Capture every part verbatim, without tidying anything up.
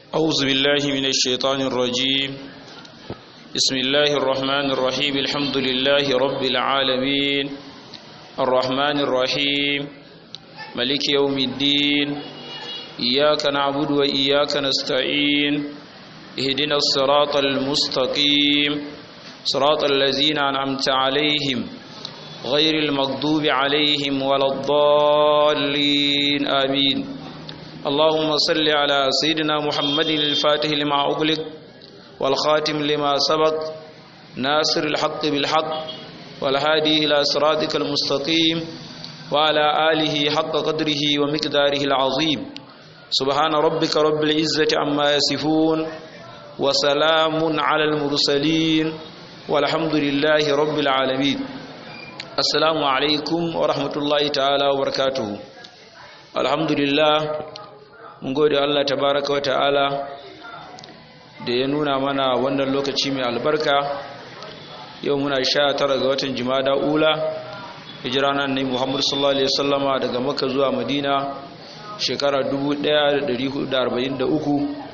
أعوذ بالله من الشيطان الرجيم. بسم الله الرحمن الرحيم. الحمد لله رب العالمين الرحمن الرحيم ملك يوم الدين. إياك نعبد وإياك نستعين. اهدنا الصراط المستقيم صراط الذين أنعمت عليهم غير المغضوب عليهم ولا الضالين آمين. اللهم صل على سيدنا محمد الفاتح لما أغلق والخاتم لما سبق ناصر الحق بالحق والهادي إلى صراطك المستقيم وعلى آله حق قدره ومقداره العظيم. سبحان ربك رب العزة عما يصفون وسلام على المرسلين والحمد لله رب العالمين. السلام عليكم ورحمة الله تعالى وبركاته. الحمد لله, mun gode Allah tabaraka wa ta'ala da ya nuna mana wannan lokaci mai albarka. Yau muna sha tara ga watan Jumada Ula, hijira nan ne Muhammad sallallahu alaihi wasallama daga Makka zuwa Madina shekara dubu ɗaya da ɗari hudu da arba'in da uku.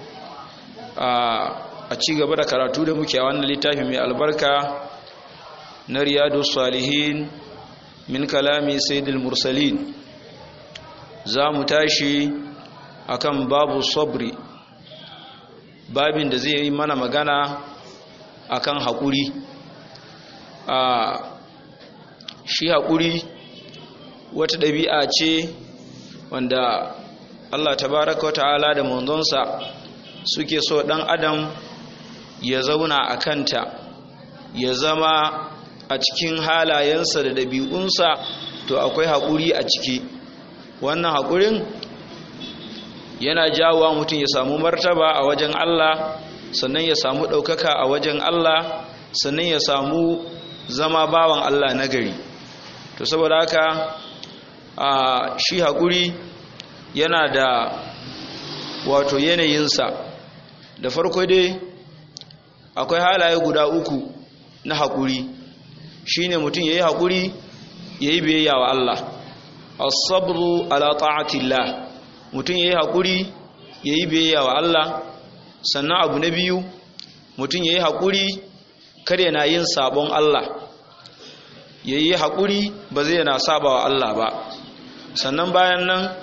A ci gaba da karatu da muke a wannan littafi mai albarka na Riyadus Salihin min kalami Sayyidil Mursalin. Za mu tashi akan babu sabri, babin da zai yi mana magana akan haƙuri. A shi haƙuri wata ɗabi'a ce wanda Allah tabaraka wata'ala da manzonsa suke so ɗan adam ya zauna a kanta, ya zama a cikin halayensa da ɗabi'unsa to akwai haƙuri a ciki. Wannan haƙurin yana jawowa mutum ya samu martaba a wajen Allah, sannan ya samu ɗaukaka a wajen Allah, sannan ya samu zama bawan Allah nagari. To saboda haka a shi haƙuri yana da wato yanayinsa. Da farko dai akwai halaye guda uku na haƙuri. Shine mutum yayi haƙuri, yayi biyayya wa Allah. As-sabru ala ta'atillah, mutum yayi hakuri yayi biyayya wa Allah. Sannan abu na biyu, mutum yayi hakuri kar yana yin sabon Allah, yayi hakuri ba zai yana saba wa Allah ba. Sannan bayan nan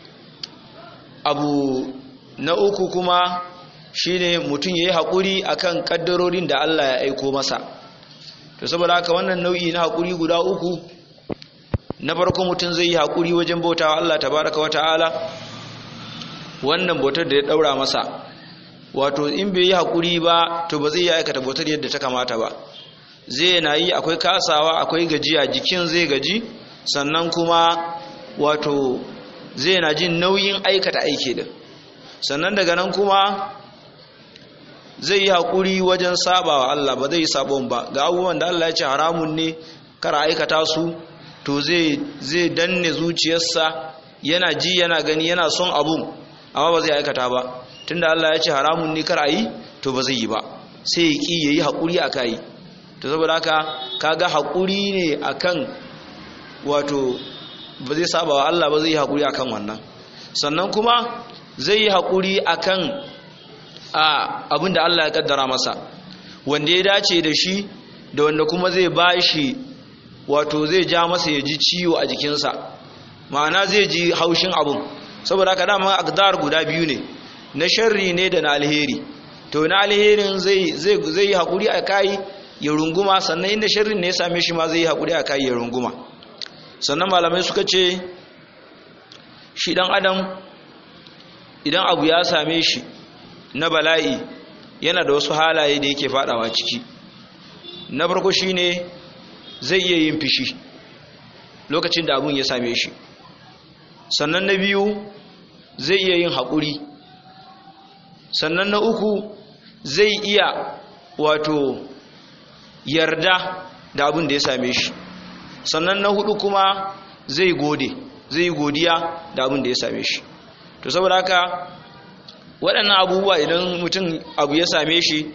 abu na uku kuma shine mutum yayi hakuri akan kaddarorin da Allah ya aiko masa. To saboda haka wannan nau'i na hakuri guda uku, na farko mutum zai yi haƙuri wajen bautawa Allah tabaraka wa ta'ala, wannan bautar da ya ɗaura masa. Wato in bai yi haƙuri ba to ba zai yi aikata bautar yadda ta kamata ba. Zai na yi, akwai kasawa, akwai gajiya, jikin zai gaji, sannan kuma wato zai na jin nauyin aikata aiki din. Sannan daga nan kuma zai yi haƙuri wajen sabawa Allah, ba zai yi sabon ba. Ga abubuwan da Allah ya ce haramun ne kar aikata su, to zai zai danne zuciyarsa, yana ji yana gani yana son abun amma ba zai aikata ba. Tunda Allah ya ce haramun ne kar ayi, to ba zai yi ba, sai ya ki yayi hakuri akai. To saboda haka kaga hakuri ne akan wato ba zai saba wa Allah ba, zai yi hakuri akan wannan. Sannan kuma zai yi hakuri akan a abinda Allah ya kaddara masa, wanda ya dace da shi da wanda kuma zai bashi wato zai ja masa ya ji ciwo a jikinsa, ma'ana zai ji haushin abun. Saboda haka dama aqdar guda biyu ne, na sharri ne da na alheri. To na alherin zai zai zai yi hakuri a kai ya runguma, sannan inda sharrin ne ya same shi ma zai yi hakuri a kai ya runguma. Sannan malamai suka ce shi dan adam idan abu ya same shi na bala'i yana da wasu halaye da yake fadawa ciki. Na farko shine zai iya yin fishi lokacin da abun ya same shi. Sannan na biyu zai iya yin haƙuri. Sannan na uku zai iya wato yarda da abun da ya same shi. Sannan na hudu kuma zai gode, zai godiya da abun da ya same shi. To saboda haka waɗannan abubuwa idan mutum abu ya same shi,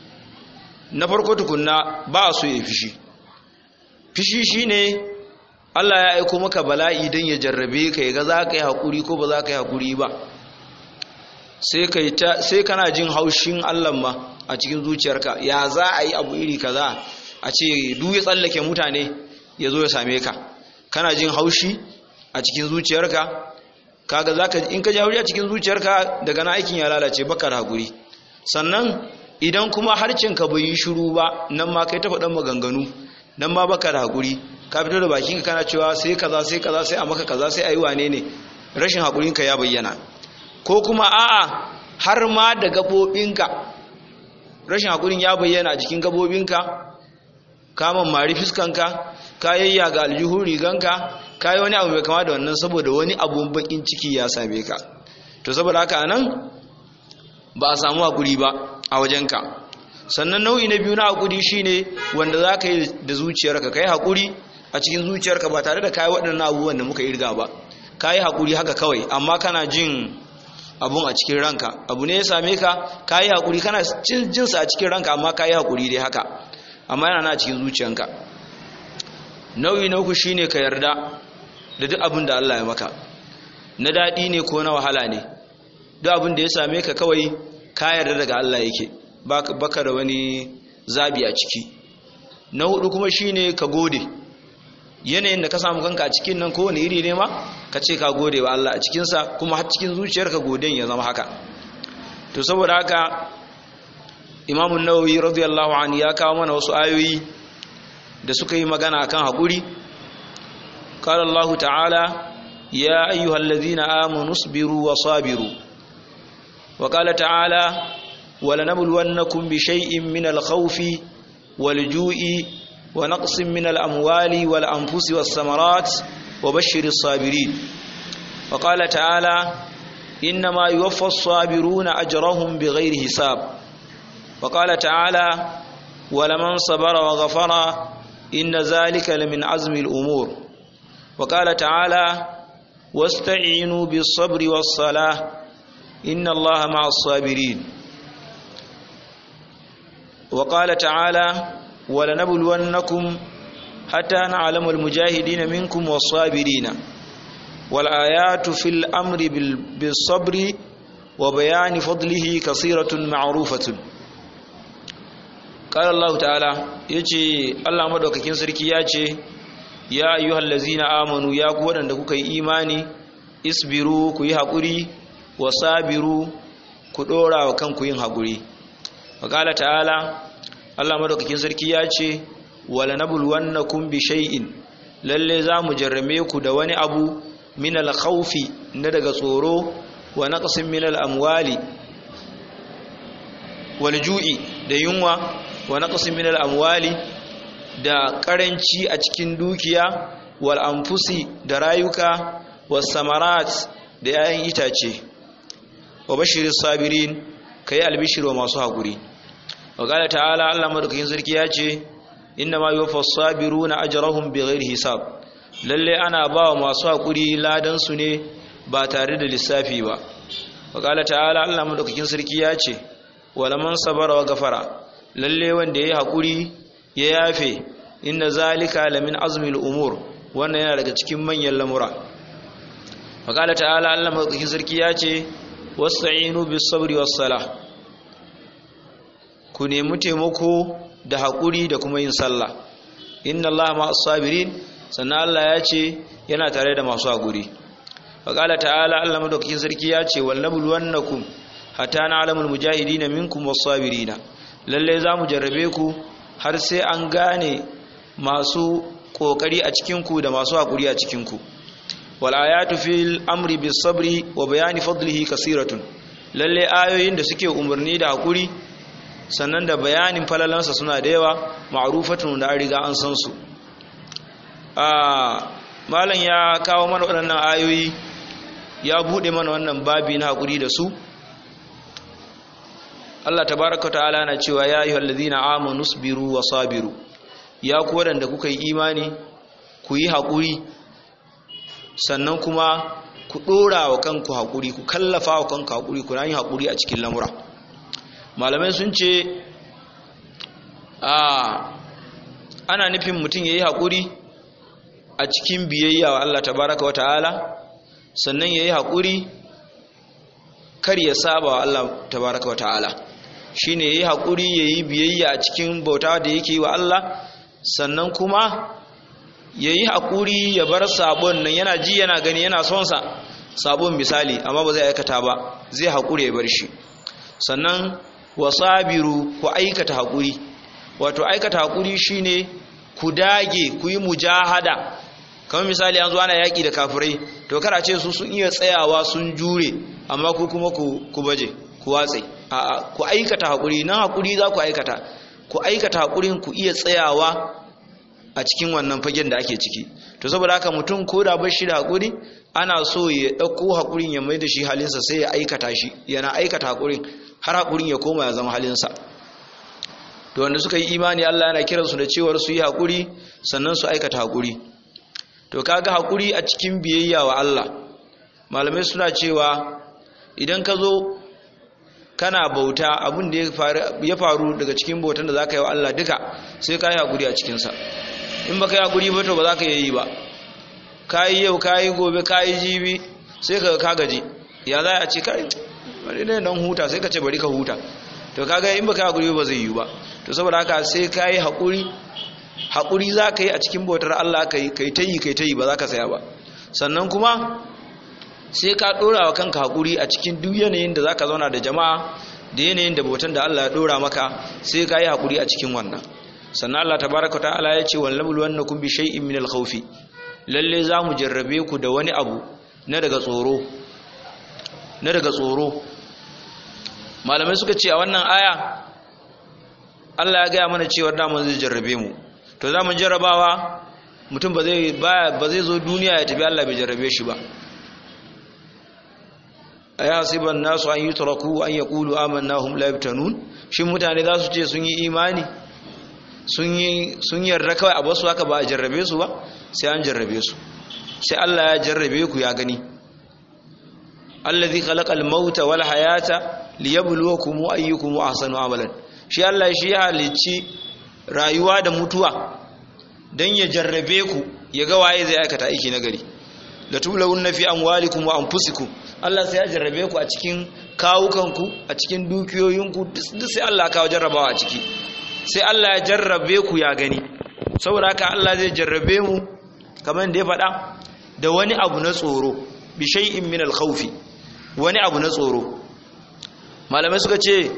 na farko tukunna ba su yi fishi. Fishi shine Allah ya aiko maka bala'i don ya jarrabe ka, ya ga za ka yi haƙuri ko ba za ka yi haƙuri ba. sai kai ta sai kana jin haushin Allah ma a cikin zuciyarka, ya za a yi abu iri kaza a ce duk ya tsallake mutane ya zo ya same ka, kana jin haushi a cikin zuciyarka. Kaga zaka in ka ji haushi a cikin zuciyarka daga na aikin ya lalace, baka da hakuri. Sannan idan kuma harcinka bai yi shiru ba, nan ma kai ta faɗan maganganu, nan ma baka da hakuri, ka fito da bakinka kana cewa sai kaza sai kaza sai a maka kaza sai ayi wane ne, rashin hakurinka ya bayyana. Ko kuma a'a har ma da gabobinka, rashin hakurin ya bayyana a cikin gabobinka, ka mammari fiskanka, ka yayya ga aljihun riganka, ka yi wani abu mai kama da wannan saboda wani abun bakin ciki ya same ka. To saboda haka anan ba a samu hakuri ba a wajenka. Sannan nau'i na biyu na hakuri shine wanda za ka yi da zuciyarka, ka yi hakuri a cikin zuciyarka ba tare da ka yi waɗannan abubuwan da muka irga ba, ka yi hakuri haka kawai amma kana jin abun a cikin ranka, abu ne ya same ka, ka yi hakuri kana jinsa a cikin ranka amma ka yi hakuri dai haka, amma yana na cikin zuciyanka. Nau'i na uku shine ka yarda da duk abin da Allah ya maka, na daɗi ne ko na wahala ne, duk abin da ya same ka kawai ka yarda daga Allah yake, baka da wani zabi a ciki. Na hudu kuma shine ka gode, yanayin da ka samu kanka a cikin nan kowane iri ne ma ka ce ka gode wa Allah a cikinsa, kuma har cikin zuciyarka goden ya zama haka. To saboda haka Imam an-Nawawi radiyallahu anhu ya kawo mana wasu ayoyi da suka yi magana akan hakuri. Qala Allah ta'ala ya ayyuhallazina amanu isbiru wa sabiru, wa qala ta'ala walanabluwannakum bi shay'in min al-khawfi wal-ju'i wa naqsin min al-amwali wal-anfusi was-samarat wa bashshiris sabirin. Wa qala ta'ala innama yuwaffa as-sabiruna ajrahum bighayri hisab. Wa qala ta'ala walaman sabara wa ghafara inna dhalika lamin azmi al-umur. Wa qala ta'ala wasta'inu bis-sabri was-salah inna Allaha ma'as sabirin. Wa qala ta'ala ولنبلونكم حتى نعلم المجاهدين منكم والصابرين والآيات في الأمر بالصبر وبيان فضله كثيرة معروفة. قال الله تعالى يجي الله مدوكاكين سركي يجي يا أيها الذين آمنوا يا قوة دكوكي إيماني اسبروا كي حقوري وصابروا كدورا وكم كي حقوري. وقال تعالى Allah madaukakin sarki ya ce wala nabluwannakum bi shay'in, lalle za mu jarrame ku da wani abu min al-khawfi, na daga tsoro, wa naqsin min al-amwali wal ju'i, da yunwa, wa naqsin min al-amwali, da karanci a cikin dukiya, wal anfusi, da rayuka, was samarat, da yayin itace. Wa bashiris sabirin, kai albishir wa masu hakuri. Wa qala ta'ala Allah madaukakin sarki ya ce inna ma yuwaffas sabiruna ajrahum bighairi hisab, lalle ana bawa masu hakuri ladan su ne ba tare da lissafi ba. Wa qala ta'ala Allah madaukakin sarki ya ce walaman sabara wa ghafara, lalle wanda yayi hakuri ya yafe inna zalika lamin azmil umur, wannan yana daga cikin manyan lamura. Wa qala ta'ala Allah madaukakin sarki ya ce wasta'inu bis sabri was salah, ku nemi taimako da haƙuri da kuma yin sallah. Inna Allah ma'as sabirin, sannan Allah ya ce yana tare da masu haƙuri. Wa qala ta'ala Allah madaukakin sarki ya ce wal nabluwannakum hatta na'lamul mujahidina minkum was sabirina, lalle za mu jarrabe ku har sai an gane masu kokari a cikin ku da masu haƙuri a cikin ku. Wal ayatu fil amri bis sabri wa bayani fadlihi kasiratun, lalle ayoyin da suke umarni da haƙuri sannan da bayanin falalansa suna da yawa, ma'rufatun da an riga an san su. Malam ya kawo mana waɗannan ayoyi, ya buɗe mana wannan babi na haƙuri da su. Allah tabaraka ta'ala na cewa ya ayyuhal ladhina amanu isbiru wa sabiru, ya ku waɗanda kuka yi imani ku yi haƙuri, sannan kuma ku ɗora wa kanku haƙuri, ku kallafa wa kanku haƙuri, ku yi haƙuri a cikin lamura. Malamai sun ce a ana nufin mutum ya yi haƙuri a cikin biyayya wa Allah tabaraka wa ta'ala, sannan ya yi haƙuri kar ya saba wa Allah tabaraka wataala shine yayi hakuri yayi biyayya a cikin bauta da yake yi wa Allah sannan kuma yayi hakuri ya bar sabon nan yana ji yana gani yana son sa sabon misali amma ba zai aikata ba zai hakuri ya bar shi sannan wasabiru ku aikata hakuri wato aikata hakuri shine ku dage ku yi mujahada kamar misali an zo ana yaki da kafirai to kar a ce su sun iya tsayawa sun jure amma ku kuma ku ku baje ku watse a ku aikata hakuri nan hakuri za ku aikata ku aikata hakurin ku iya tsayawa a cikin wannan fagen da ake ciki to saboda haka mutum ko da bar shi da hakuri ana so ya dauko hakurin ya mai da shi halinsa sai ya aikata shi yana aikata hakurin har hakurin ya koma ya zama halinsa to wanda suka yi imani Allah yana kiransu da cewar su yi hakuri sannan su aikata hakuri to kaga hakuri a cikin biyayya wa Allah malamai suna cewa idan ka zo kana bauta abin da ya faru daga cikin bautan da zaka yi wa Allah duka sai ka yi hakuri a cikin sa in baka yi hakuri ba to ba za ka yi ba kai yau kai gobe kai jibi sai ka ka gaji ya za a ce kai bari ne dan huta sai ka ce bari ka huta to kaga in baka yi hakuri ba zai yi ba to saboda haka sai ka yi hakuri hakuri za ka yi a cikin bautar Allah kai kai tayi kai tayi ba za ka saya ba sannan kuma sai ka dora wa kanka hakuri a cikin duk yanayin da zaka zauna da jama'a da yanayin da bautan da Allah ya dora maka sai ka yi hakuri a cikin wannan sannan Allah tabaaraka ta'ala ya ce wallabul wannakum bi shay'in min al-khawfi lalle zamu jarrabe ku da wani abu na daga tsoro na daga tsoro malamai suka ce a wannan aya Allah ya gaya mana cewa da mun zai jarrabe mu to zamu jarrabawa mutum ba zai ba zai zo duniya ya tafi Allah bai jarrabe shi ba ayasiban nasu an yutraku an yaqulu amanna hum la yaftanun shin mutane za su ce sun yi imani sun yi sun yarda kawai a basu haka ba a jarrabe su ba sai an jarrabe su sai Allah ya jarrabe ku ya gani allazi khalaqal mauta wal hayata liyabluwakum ayyukum ahsanu amalan shi Allah shi ya halicci rayuwa da mutuwa dan ya jarrabe ku ya ga waye zai aikata aiki nagari la tublawunna fi amwalikum wa anfusikum Allah sai ya jarrabe ku a cikin kawukanku a cikin dukiyoyinku duk sai Allah kawo jarrabawa a ciki sai Allah ya jarrabe ku ya gani saboda haka Allah zai jarrabe mu kamar da ya faɗa da wani abu na tsoro bi shay'in min al-khawfi wani abu na tsoro malamai suka ce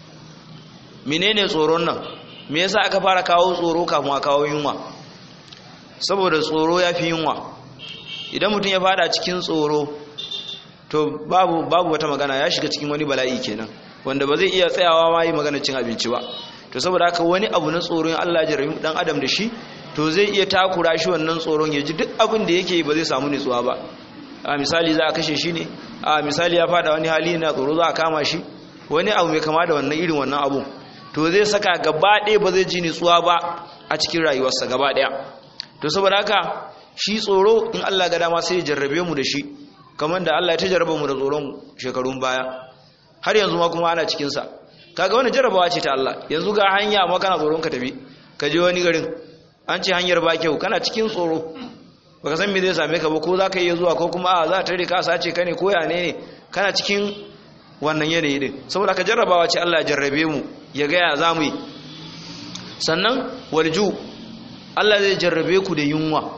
menene tsoron nan me yasa aka fara kawo tsoro kafin a kawo yunwa saboda tsoro yafi yunwa idan mutum ya fada cikin tsoro to babu babu wata magana ya shiga cikin wani bala'i kenan wanda ba zai iya tsayawa ma yi magana cin abinci ba to saboda haka wani abu na tsoron Allah ya jarrabi dan adam da shi to zai iya takura shi wannan tsoron ya ji duk abin da yake ba zai samu nutsuwa ba a misali za a kashe shi ne a misali ya fada wani hali na tsoro za a kama shi wani abu mai kama da wannan irin wannan abu to zai saka gaba ɗaya ba zai ji nutsuwa ba a cikin rayuwarsa gaba ɗaya to saboda haka shi tsoro in Allah ga dama sai ya jarrabe mu da shi kamar da Allah ya ta jarraba mu da tsoron shekarun baya har yanzu ma kuma ana cikin sa kaga wannan jarrabawa ce ta Allah yanzu ga hanya amma kana tsoron ka tafi ka je wani garin an ce hanyar ba kyau kana cikin tsoro baka san me zai same ka ba ko za ka iya zuwa ko kuma a za ta rika sace ka ne ko ya ne kana cikin wannan yanayi din saboda ka jarrabawa ce Allah ya jarrabe mu ya ga ya zamu yi sannan walju Allah zai jarrabe ku da yunwa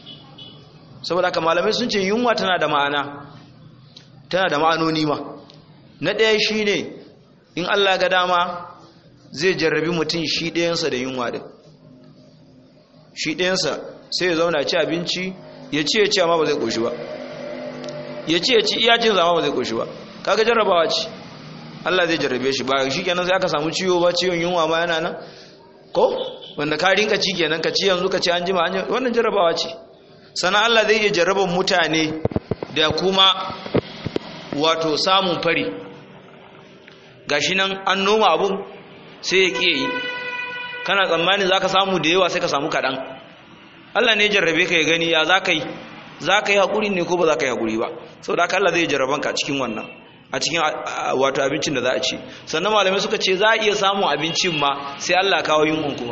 saboda ka malamai sun ce yunwa tana da ma'ana tana da ma'anoni ma na ɗaya shine in Allah ga dama zai jarrabi mutum shi ɗayansa da yunwa din shi ɗayansa sai ya zauna ci abinci ya ci ya ci amma ba zai ƙoshi ba ya ci ya ci iya cin zama ba zai ƙoshi ba kaga jarrabawa ce Allah zai jarrabe shi ba shi kenan sai aka samu ciwo ba ciwon yunwa ma yana nan ko wanda ka rinka ci kenan ka ci yanzu ka ci an jima an jima wannan jarrabawa ce sannan Allah zai iya jarraban mutane da kuma wato samun fari gashi nan an noma abun sai ya ƙiye yi kana tsammani za ka samu da yawa sai ka samu kaɗan Allah ne jarrabe ka ya gani ya za ka yi za ka yi haƙuri ne ko ba za ka yi haƙuri ba sau da haka Allah zai jarraban ka cikin wannan a cikin wato abincin da za a ci sannan malamai suka ce za a iya samun abincin ma sai Allah kawo yunwan kuma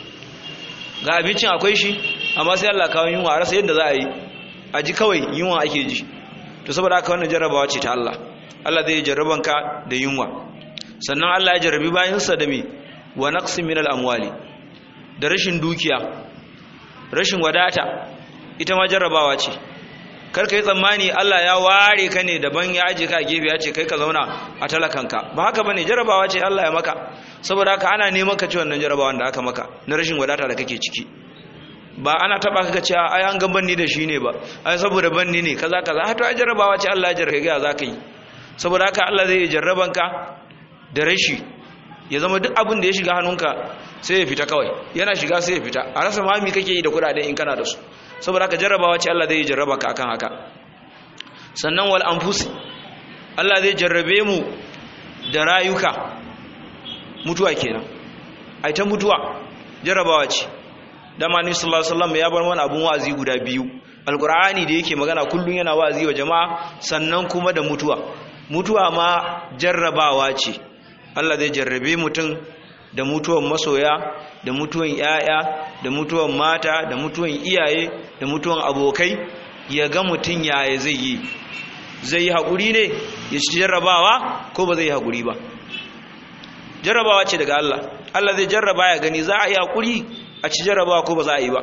ga abincin akwai shi amma sai Allah kawo yunwa a rasa yadda za a yi a ji kawai yunwa ake ji to saboda haka wannan jarrabawa ce ta Allah Allah zai jarrabanka da yunwa. Sannan Allah ya jarrabi bayansa da me wa naqsin min al-amwali, da rashin dukiya, rashin wadata, ita ma jarrabawa ce. Kar ka yi tsammani Allah ya ware ka ne daban ya aje ka a gefe ya ce kai ka zauna a talakanka, ba haka bane, jarrabawa ce Allah ya maka. Saboda haka ana neman ka ci wannan jarrabawan da aka maka na rashin wadata da kake ciki. Ba ana taba ka ce ai an ga banni da shi ne ba, ai saboda banni ne kaza kaza, har to ai jarrabawa ce Allah ya jarrabe ka, za ka yi. Saboda haka Allah zai jarraban ka da rashi, ya zama duk abin da ya shiga hannunka sai ya fita kawai, yana shiga sai ya fita, a rasa ma me kake yi da kudaden in kana da su. Saboda haka jarrabawa ce Allah zai jarraba ka akan haka. Sannan wal anfus, Allah zai jarrabe mu da rayuka, mutuwa kenan, ai ta mutuwa jarrabawa ce. Dama ni sallallahu alaihi wasallam ya bar mana abun wa'azi guda biyu, alqur'ani da yake magana kullun yana wa'azi wa jama'a, sannan kuma da mutuwa. Mutuwa ma jarrabawa ce. Allah zai jarrabe mutum da mutuwan masoya, da mutuwan yaya, da mutuwan mata, da mutuwan iyaye, da mutuwan abokai, ya ga mutum yaya zai yi. Zai yi haƙuri ne ya ci jarrabawa ko ba zai yi haƙuri ba. Jarrabawa ce daga Allah. Allah zai jarraba ya gani za a yi haƙuri a ci jarrabawa ko ba za a yi ba.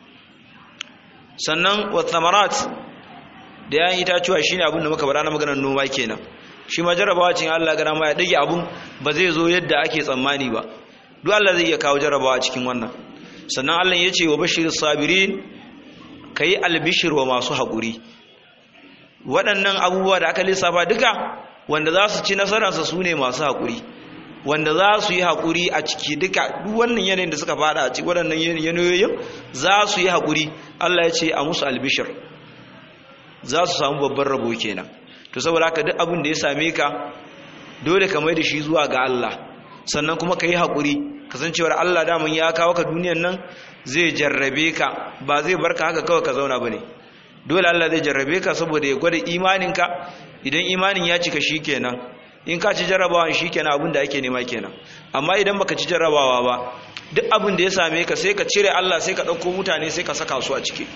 Sannan wa thamarat, da yayin itacuwa shine abin da muka bada na maganar noma kenan. Shi ma jarrabawa cin Allah gana ma ya dage abun ba zai zo yadda ake tsammani ba. Duk Allah zai iya kawo jarrabawa cikin wannan. Sannan Allah ya ce wa bashir sabirin, kai albishir wa masu haƙuri. Waɗannan abubuwa da aka lissafa duka wanda za su ci nasararsa su ne masu haƙuri, wanda za su yi haƙuri a ciki duka. Duk wannan yanayin da suka fada a ciki waɗannan yanayoyin za su yi haƙuri. Allah ya ce a musu albishir, za su samu babban rabo kenan. To saboda haka duk abin da ya same ka dole ka mai da shi zuwa ga Allah, sannan kuma ka yi haƙuri, kasancewar Allah daman ya kawo ka duniyan nan zai jarrabe ka, ba zai barka haka kawai ka zauna ba ne. Dole Allah zai jarrabe ka saboda ya gwada imaninka. Idan imanin ya cika shi kenan, in ka ci jarrabawa shi kenan, abin da ake nema kenan. Amma idan baka ci jarrabawa ba, duk abin da ya same ka sai ka cire Allah, sai ka ɗauko mutane sai ka saka su a ciki.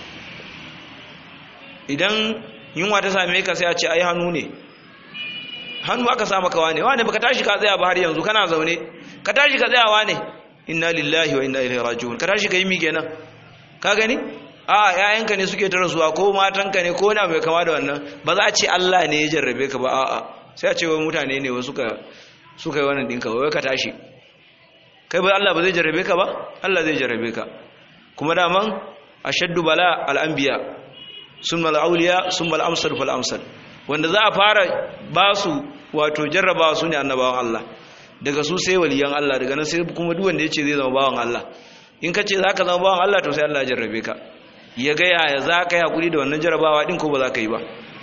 Idan yunwa ta same ka sai a ce ai hannu ne, hannu aka sa maka wane wane baka tashi ka tsaya ba har yanzu kana zaune, ka tashi ka tsaya wane, inna lillahi wa inna ilaihi raji'un, ka tashi ka yi mi kenan. Ka gani a ƴaƴanka ne suke ta rasuwa ko matanka ne ko na mai kama da wannan, ba za a ce Allah ne ya jarrabe ka ba, a'a sai a ce wai mutane ne wasu suka suka yi wannan dinka, wai ka tashi kai, ba Allah ba zai jarrabe ka ba, Allah zai jarrabe ka. Kuma daman ashaddu bala al-anbiya summa al-awliya summa al-amsal fal amsal, wanda za a fara ba su wato jarrabawa su ne annabawan Allah, daga su sai waliyan Allah, daga nan sai kuma duk wanda yace zai zama bawan Allah. In ka ce za ka zama bawan Allah to sai Allah ya jarrabe ka, ya ga yaya za ka yi hakuri da wannan jarrabawa din ko ba za ka yi ba.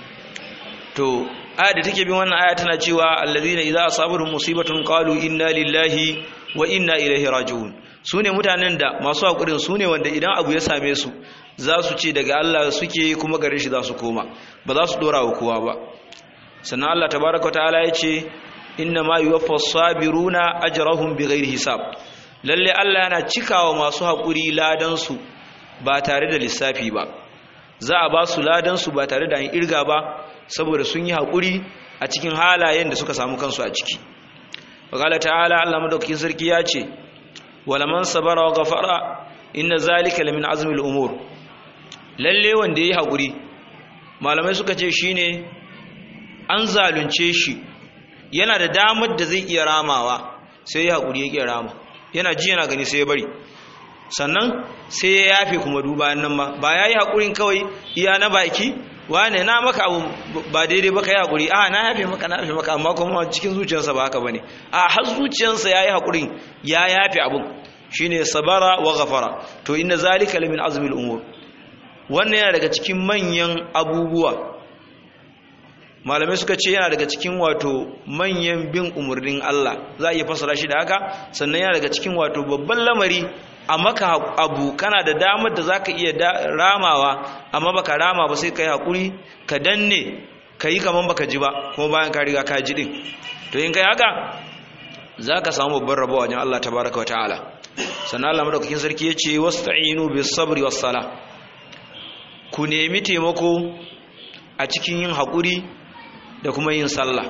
To aya da take bin wannan aya tana cewa allazina idza asabatuhum musibatun qalu inna lillahi wa inna ilaihi raji'un. Sune mutanen da masu hakurin sune wanda idan abu ya same su za su ce daga Allah suke kuma gare shi za su koma, ba za su dora wa kowa ba. Sannan Allah tabaaraka ta'ala ya ce inna ma yuwaffas sabiruna ajrahum bighairi hisab. Lalle Allah yana cikawa masu hakuri ladan su ba tare da lissafi ba. Za a ba su ladan su ba tare da an irga ba, saboda sun yi hakuri a cikin halayen da suka samu kansu a ciki. Wa ta'ala, Allah madaukakin sarki ya ce wala man sabara wa ghafara inna zalika lamin azmil umur. Lalle wanda yayi hakuri, malamai suka ce shine an zalunce shi, yana da damar da zai iya ramawa sai ya hakuri yake rama, yana ji yana gani sai ya bari, sannan sai ya yafe kuma duba nan ma ba yayi hakurin kawai iya na baki, wane na maka abu ba daidai ba kai hakuri, a na yafe maka na yafe maka, amma kuma cikin zuciyarsa ba haka bane, a har zuciyarsa yayi hakurin ya yafe abun, shine sabara wa ghafara. To inna zalika lamin azmil umur, wannan yana daga cikin manyan abubuwa. Malamai suka ce yana daga cikin wato manyan bin umurnin Allah, za a iya fasara shi da haka. Sannan yana daga cikin wato babban lamari, a maka abu kana da damar da zaka iya ramawa amma baka rama ba, sai kai hakuri ka danne kai kaman baka ji ba, kuma bayan ka riga ka ji din. To in kai haka zaka samu babban rabo wajen Allah tabaaraka wa ta'ala. Sannan Allah madaukakin sarki yace wasta'inu bis sabri was sala, ku nemi taimako a cikin yin hakuri da kuma yin sallah.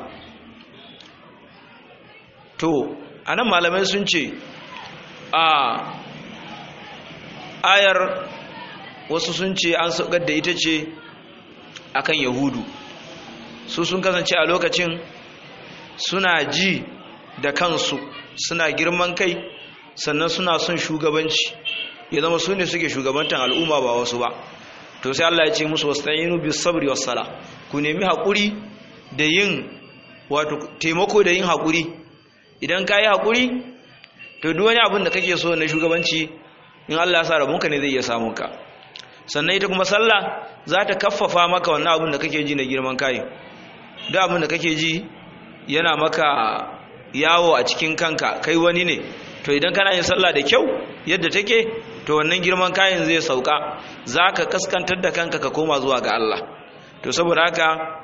To anan malamai sun ce a ayar wasu sun ce an saukar da ita ce akan yahudu, su sun kasance a lokacin suna ji da kansu, suna girman kai, sannan suna son shugabanci, ya zama su ne suke shugabantan al'umma ba wasu ba. To sai Allah ya ce musu wasta'inu bis sabri was sala, ku nemi haƙuri da yin wato taimako da yin haƙuri. Idan ka yi haƙuri to duk wani abin da kake so na shugabanci in Allah ya sa rabonka ne zai iya samun ka. Sannan ita kuma sallah za ta kaffafa maka wannan abin da kake ji na girman kai. Duk abin da kake ji yana maka yawo a cikin kanka, kai wani ne, to idan kana yin sallah da kyau yadda take, to wannan girman kayan zai sauka, za ka kaskantar da kanka ka koma zuwa ga Allah. To saboda haka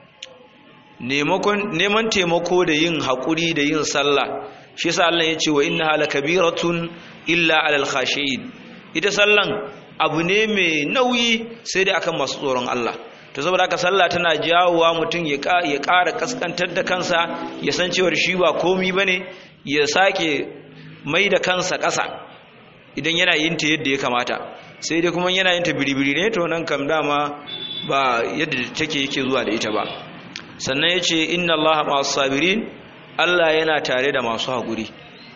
neman taimako da yin haƙuri da yin sallah, shi yasa Allah ya ce wa innaha lakabiratun illa alal khashiyin. Ita sallan abu ne mai nauyi sai dai akan masu tsoron Allah. To saboda haka sallah tana jawowa mutum ya ƙara kaskantar da kansa, ya san cewa shi ba komi bane, ya sake mai da kansa ƙasa idan yana yin ta yadda ya kamata. Sai dai kuma yana yin ta biribiri ne, to nan kam dama ba yadda take yake zuwa da ita ba. Sannan ya ce inna Allah ma'as sabirin, Allah yana tare da masu haƙuri.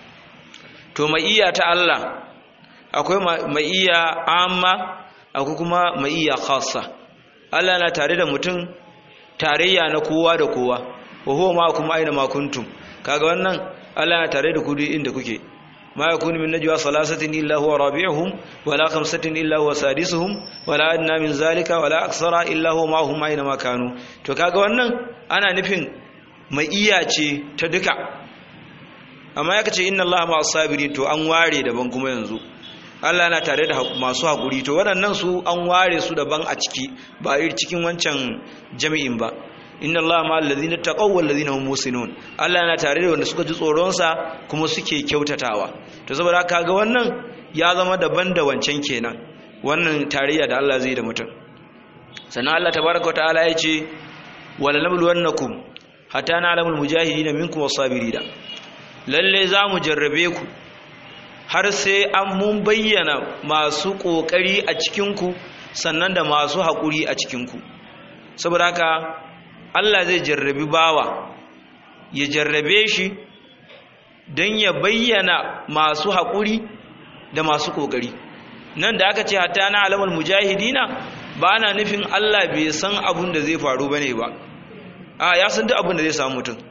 To ma'iyya ta Allah akwai ma'iyya amma akwai kuma ma'iyya khassa. Allah yana tare da mutum tarayya na kowa da kowa, wa huwa ma'akum aina ma kuntum. Kaga wannan Allah yana tare da ku duk inda kuke. ما يكون من نجوى ثلاثة إلا هو رابعهم ولا خمسة إلا هو سادسهم ولا أدنى من ذلك ولا أكثر إلا هو معهم أينما كانوا. to kaga wannan ana nufin mai iya ce ta duka. Amma yaka ce inna Allah ma'as sabirin, to an ware daban kuma yanzu Allah yana tare da masu haƙuri, to waɗannan su an ware su daban a ciki, ba a cikin wancan jami'in ba. inna Allah ma'al ladina taqaw wal ladina hum muhsinun, Allah yana tare da wanda suka ji tsoron sa kuma suke kyautatawa. To saboda kaga wannan ya zama daban da wancan kenan, wannan tarayya da Allah zai da mutum. Sannan Allah tabaaraka wa ta'ala ya ce wala nabluwannakum hatta na'lamul mujahidin minkum was-sabirin. Lalle za mu jarrabe ku har sai an mun bayyana masu kokari a cikin ku sannan da masu hakuri a cikin ku. Saboda haka Allah zai jarrabi bawa, ya jarrabe shi don ya bayyana masu haƙuri da masu ƙoƙari. Nan da aka ce hatta na alamar mujahidina, ba na nufin Allah bai san abin da zai faru ba ne ba. A ya san duk abin da zai samu mutum,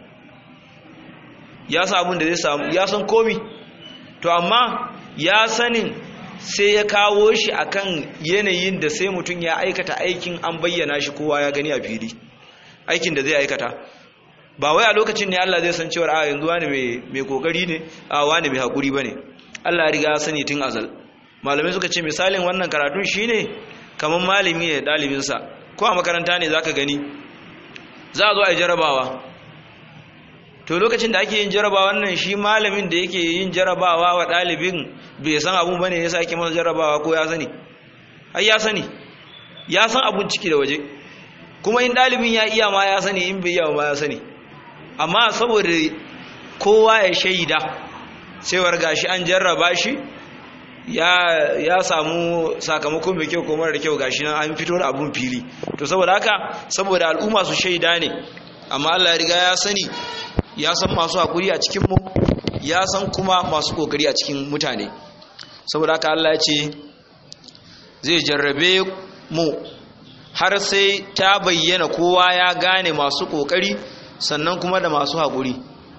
ya san abin da zai samu, ya san komi. To amma ya sanin sai ya kawo shi akan yanayin da sai mutum ya aikata aikin an bayyana shi kowa ya gani a fili. Aikin da zai aikata ba wai a lokacin ne Allah zai san cewa a yanzu wani mai kokari ne, a wani mai hakuri bane. Allah ya riga sani tun azal. Malamai suka ce misalin wannan karatun shine kaman malami ne dalibin sa, ko a makaranta ne zaka gani za a zo a jarabawa. To lokacin da ake yin jarabawa wannan, shi malamin da yake yin jarabawa wa dalibin bai san abun bane yasa ake masa jarabawa, ko ya sani? Ai ya sani, ya san abun ciki da waje. Kuma in ɗalibin ya iya ma ya sani, in bai iya ma ya sani. Amma saboda kowa ya shaida cewar gashi an jarraba shi, ya ya samu sakamako mai kyau ko mara da kyau, gashi nan an fito da abun fili. To saboda haka, saboda al'umma su shaida ne, amma Allah ya riga ya sani, ya san masu hakuri a cikin mu, ya san kuma masu kokari a cikin mutane. Saboda haka Allah ya ce zai jarrabe mu har sai ta bayyana kowa ya gane masu kokari sannan kuma da masu haƙuri.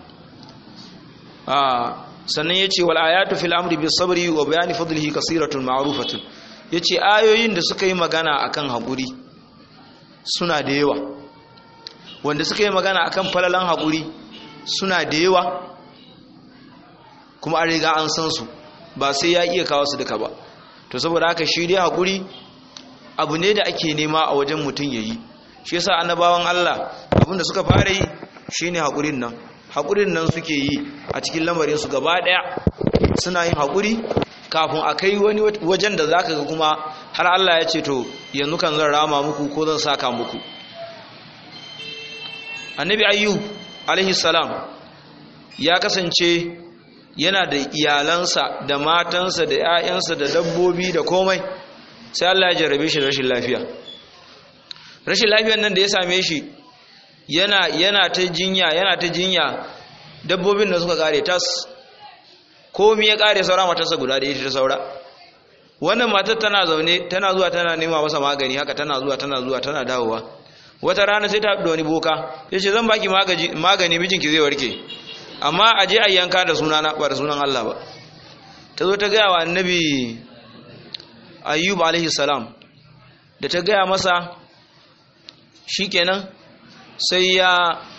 Sannan ya ce wal ayatu fil amri bis sabri wa bayani fadlihi kasiratun ma'rufatun. Ya ce ayoyin da suka yi magana akan haƙuri suna da yawa, wanda suka yi magana akan falalan haƙuri suna da yawa, kuma an riga an san su, ba sai ya iya kawo su duka ba. To saboda haka shi dai haƙuri abu ne da ake nema a wajen mutum ya yi. Shi yasa annabawan Allah abinda suka fara yi shine haƙurin nan. Haƙurin nan suke yi a cikin lamarinsu gaba ɗaya, suna yin haƙuri kafin a kai wani wajen da zaka ga kuma har Allah ya ce to yanzu kan zan rama muku ko zan saka muku. annabi ayyub alaihi salam ya kasance yana da iyalansa da matansa da 'ya'yansa da dabbobi da komai sai Allah ya jarrabe shi da rashin lafiya rashin lafiyar nan da ya same shi yana yana ta jinya yana ta jinya dabbobin da suka kare tas komai ya kare saura matarsa guda da ita ta saura wannan matar tana zaune tana zuwa tana nema masa magani haka tana zuwa tana zuwa tana dawowa wata rana sai ta da wani boka yace zan baki magani magani mijinki zai warke amma aje a yanka da sunana ba da sunan Allah ba ta zo ta ga wa annabi ayyub alaihi salam da ta ga masa shikenan sai ya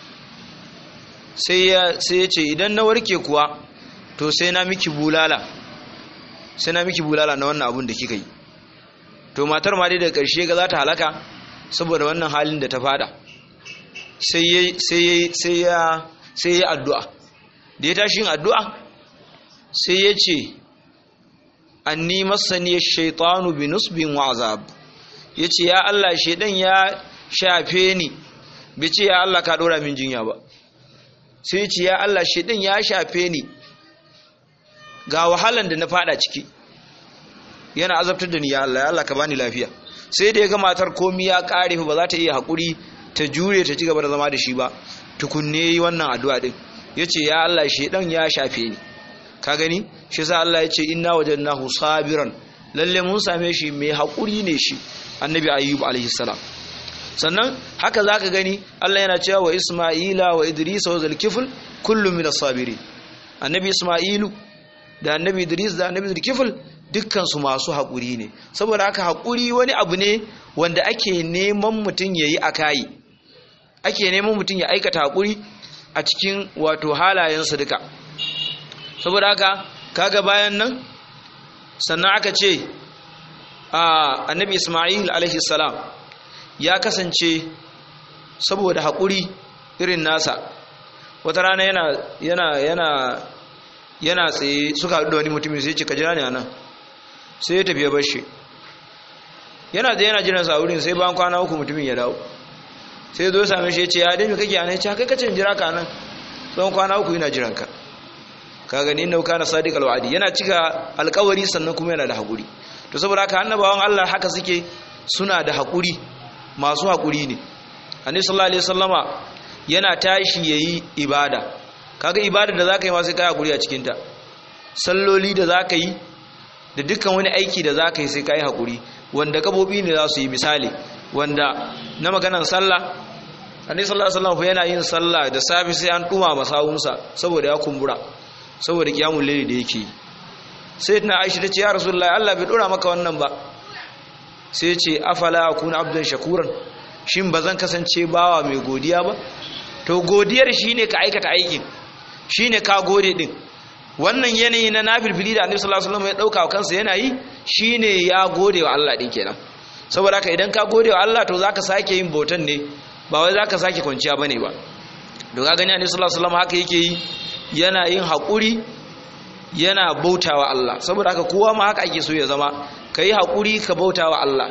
sai ya sai ya ce idan na warke kuwa to sai na miki bulala sai na miki bulala na wannan abun da kika yi to matar ma dai da ƙarshe ga za ta halaka saboda wannan halin da ta fada sai ya sai sai ya sai ya addu'a da ya tashi yin addu'a sai ya ce anni masani ash-shaytanu bi nusbin wa azab yace ya Allah shedan ya shafe ni bice ya Allah ka dora min jinya ba sai yace ya Allah shedan ya shafe ni ga wahalan da na fada ciki yana azabtar da ni ya Allah ya Allah ka bani lafiya sai da ya ga matar komai ya kare fa ba za ta iya hakuri ta jure ta ci gaba da zama da shi ba tukunne yi wannan addu'a din yace ya Allah shedan ya shafe ni ka gani shi sa Allah yace inna wajadnahu sabiran lalle mun same shi mai hakuri ne shi annabi ayyub alaihi salam sannan haka zaka gani Allah yana cewa wa isma'ila wa idris wa zulkifl kullu min as-sabirin annabi isma'ilu da annabi idris da annabi zulkifl dukkan su masu hakuri ne saboda haka hakuri wani abu ne wanda ake neman mutun yayi akai ake neman mutun ya aikata hakuri a cikin wato halayensa duka saboda haka kaga bayan nan sannan aka ce annabi isma'il alaihi salam ya kasance saboda haƙuri irin nasa wata rana yana yana yana yana tsaye suka haɗu da wani mutumin sai ce ka jira ne anan sai ya tafi ya bar shi yana da yana jiran sa wurin sai bayan kwana uku mutumin ya dawo sai ya zo ya same shi ya ce ya dai me kake anan ya ce kai kace in jira ka anan tsawon kwana uku yana jiran ka ka gani inna kana sadiq alwa'di yana cika alƙawari sannan kuma yana da haƙuri to saboda haka annabawan Allah haka suke suna da haƙuri masu haƙuri ne annabi sallallahu alaihi wasallama yana tashi yayi ibada kaga ibada da zaka yi ma sai kai haƙuri a cikin ta salloli da zaka yi da dukkan wani aiki da zaka yi sai kai haƙuri wanda gabobi ne za su yi misali wanda na maganan sallah annabi sallallahu alaihi wasallam yana yin sallah da safi sai an duma masawunsa saboda ya kumbura saboda kiyamul layli da yake sai tana Aisha tace ya rasulullahi Allah bai dora maka wannan ba sai ce afala akuna abdan shakuran shin bazan kasance bawa mai godiya ba to godiyar shine ka aikata aikin shine ka gode din wannan yanayi na nafilfili da Annabi sallallahu alaihi wasallam ya dauka kansa yana yi shine ya gode wa Allah din kenan saboda haka idan ka gode wa Allah to zaka sake yin bautan ne ba wai zaka sake kwanciya bane ba to ga gani Annabi sallallahu alaihi wasallam haka yake yi yana yin haƙuri yana bautawa Allah saboda haka kowa ma haka ake so ya zama kai haƙuri ka bautawa Allah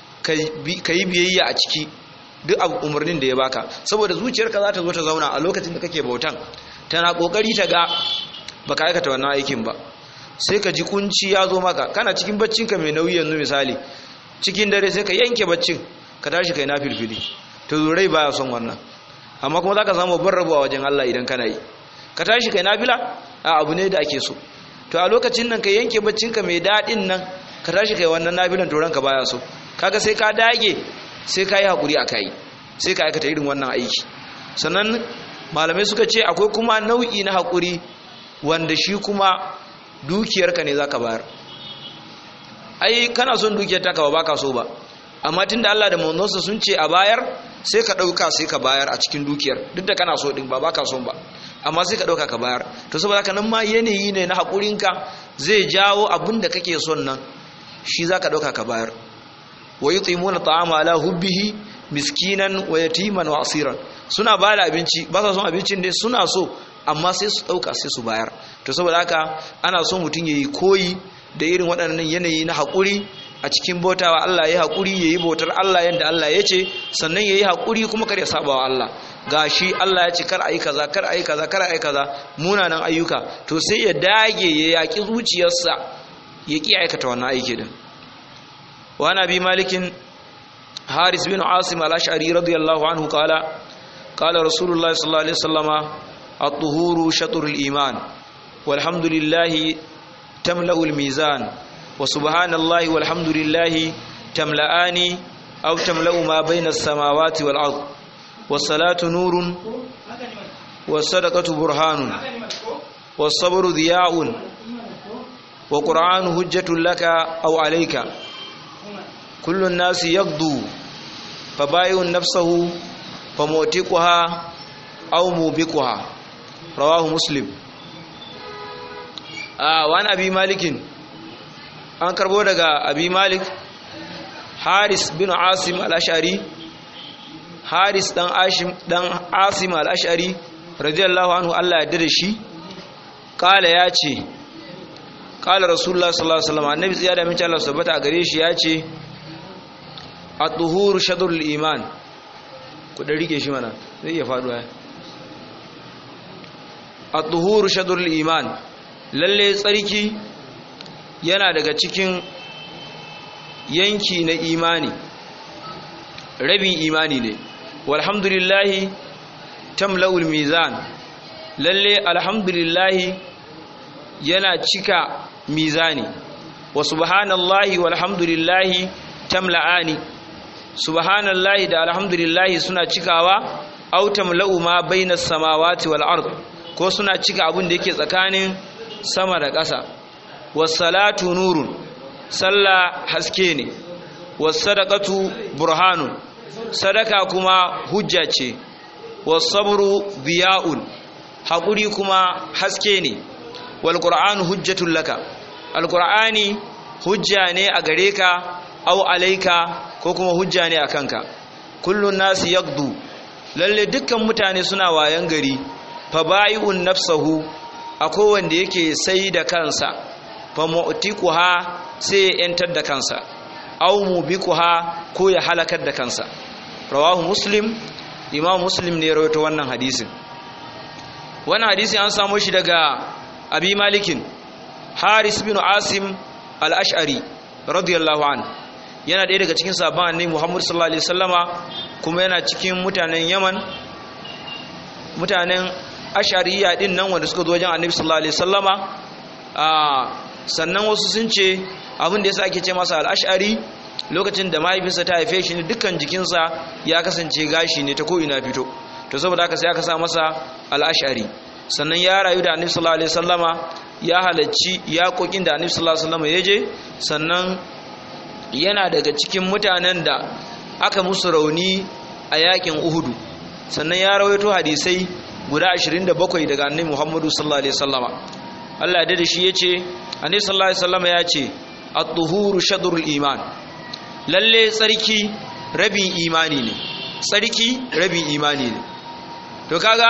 kai biyayya a ciki duk umarnin da ya baka saboda zuciyarka za ta zo ta zauna a lokacin da kake bautan tana kokari ta ga baka aikata wannan aikin ba sai ka ji kunci ya zo maka kana cikin baccinka mai nauyi yanzu misali cikin dare sai ka yanke baccin ka tashi kai nafilfili to zurai baya son wannan amma kuma zaka samu barrabuwa wajen Allah idan kana yi ka tashi kai nafila a abu ne da ake so to a lokacin nan ka yanke baccinka mai dadin nan ka tashi kai wannan nafilan to ranka baya so kaga sai ka dage sai ka yi hakuri akai sai ka aikata irin wannan aiki sannan malamai suka ce akwai kuma nau'i na hakuri wanda shi kuma dukiyarka ne zaka bayar ai kana son dukiyar ta ka ba baka so ba amma tunda Allah da manzonsa sun ce a bayar sai ka dauka sai ka bayar a cikin dukiyar duk da kana so din ba baka son ba amma sai ka dauka ka bayar to saboda haka nan ma yanayi ne na hakurinka zai jawo abin da kake son nan shi zaka dauka ka bayar wa yutimuna ta'ama ala hubbihi miskinan wa yatiman wa asiran suna ba da abinci ba sa son abincin ne suna so amma sai su dauka sai su bayar to saboda haka ana son mutum yayi koyi da irin waɗannan yanayi na hakuri a cikin bautawa Allah yayi hakuri yayi bautar Allah yanda Allah ya ce sannan yayi hakuri kuma kar ya saba wa Allah gashi Allah ya ce kar ayi kaza kar ayi kaza kar ayi kaza munanan ayyuka to sai ya dage ya yaki zuciyarsa ya ki aikata wannan aiki din wa nabi malikin haris bin asim al-ash'ari radiyallahu anhu qala qala rasulullah sallallahu alaihi wasallama at-tuhuru shatrul iman walhamdulillahi tamla'u al-mizan wa subhanallahi walhamdulillahi tamla'ani aw tamla'u ma bayna as-samawati wal ard was-salatu nurun was-sadaqatu burhanun was-sabru diya'un wa qur'anu hujjatun laka aw alayka kullu an-nasi yaqdu fabayi'un nafsahu famu'tiquha aw mubiquha rawahu muslim. a wani abi malikin an karbo daga abi malik haris bin asim al-ash'ari haris dan ashim dan asim al-ash'ari radiyallahu anhu Allah ya dade shi kala ya ce kala rasulullah sallallahu alaihi wasallam annabi tsaya da min Allah subhanahu a gare shi ya ce at-tuhuru shadrul iman ku da rike shi mana zai iya faduwa at-tuhuru shadrul iman lalle tsarki yana daga cikin yanki na imani rabin imani ne walhamdulillahi tamla'ul mizan lalle alhamdulillahi yana cika mizani wa subhanallahi walhamdulillahi tamla'ani subhanallahi da alhamdulillahi suna cikawa aw tamla'u ma bainas samawati wal ard ko suna cika abin da yake tsakanin sama da ƙasa wassalatu nurun sallah haske ne wassadaqatu burhanun sadaka kuma hujja ce wassabru diya'un haƙuri kuma haske ne wal qur'anu hujjatul laka al qur'ani hujja ne a gare ka aw alayka ko kuma hujja ne a kanka kullun nasi yaqdu lalle dukkan mutane suna wayan gari fa bai'un nafsahu akwai wanda yake sai da kansa fa mu'tiquha sai ya yantar da kansa aw mubiquha ko ya halakar da kansa rawahu muslim imam muslim ne rawaito wannan hadisin wannan hadisi an samu shi daga abi malikin haris bin asim al-ash'ari radiyallahu an yana ɗaya daga cikin sahabban annabi muhammad sallallahu alaihi wasallama kuma yana cikin mutanen yaman mutanen ashariya din nan wanda suka zo wajen annabi sallallahu alaihi wasallama sannan wasu sun ce abin da yasa ake ce masa al-ash'ari lokacin da mahaifinsa ta haife shi ne dukkan jikinsa ya kasance gashi ne ta ko ina fito to saboda haka sai aka sa masa al-ash'ari sannan ya rayu da annabi sallallahu alaihi wasallama ya halacci yaƙoƙin da annabi sallallahu alaihi wasallama ya je sannan yana daga cikin mutanen da aka musu rauni a yaƙin uhudu sannan ya rawaito hadisai guda ashirin da bakwai daga annabi Muhammadu sallallahu alaihi wasallama Allah ya dade shi yace annabi sallallahu alaihi wasallama yace at-tuhuru shadrul iman lalle tsarki rabin imani ne tsarki rabin imani ne to kaga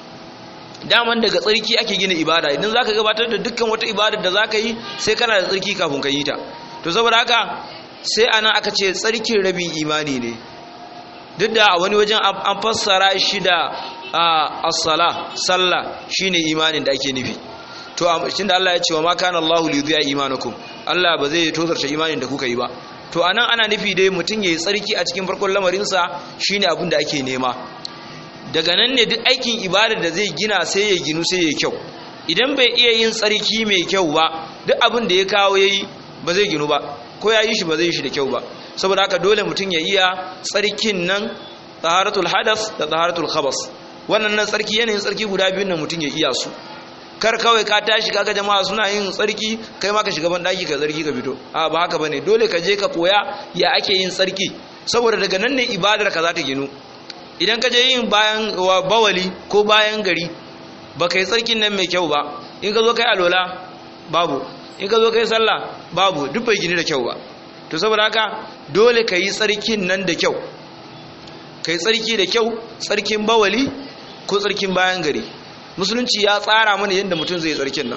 daman daga tsarki ake gina ibada idan zaka gabatar da dukkan wata ibada da zaka yi sai kana da tsarki kafin ka yi ta to saboda haka sai anan aka ce tsarkin rabin imani ne duk da a wani wajen an fassara shi da as-sala sallah shine imanin da ake nufi to tunda Allah ya ce wa ma kana Allahu li yudhi'a imanakum Allah ba zai tozarta imanin da kuka yi ba to anan ana nufi dai mutun yayi tsarki a cikin farkon lamarin sa shine abin da ake nema daga nan ne duk aikin ibada da zai gina sai ya ginu sai ya kyau idan bai iya yin tsarki mai kyau ba duk abin da ya kawo yayi ba zai ginu ba ko ya yi shi ba zai yi shi da kyau ba saboda haka dole mutum ya iya tsarkin nan taharatul hadas da taharatul khabas wannan nan tsarki yanayin tsarki guda biyun nan mutum ya iya su kar kawai ka tashi kaga jama'a suna yin tsarki kai ma ka shiga ban daki ka tsarki ka fito a ba haka bane dole ka je ka koya ya ake yin tsarki saboda daga nan ne ibadar ka za ta ginu idan ka je yin bayan bawali ko bayan gari ba kai tsarkin nan mai kyau ba in ka zo kai alola babu in ka zo kai sallah babu duk bai gini da kyau ba to saboda haka dole ka yi tsarkin nan da kyau ka yi tsarki da kyau tsarkin bawali ko tsarkin bayan gari musulunci ya tsara mana yadda mutum zai tsarkin nan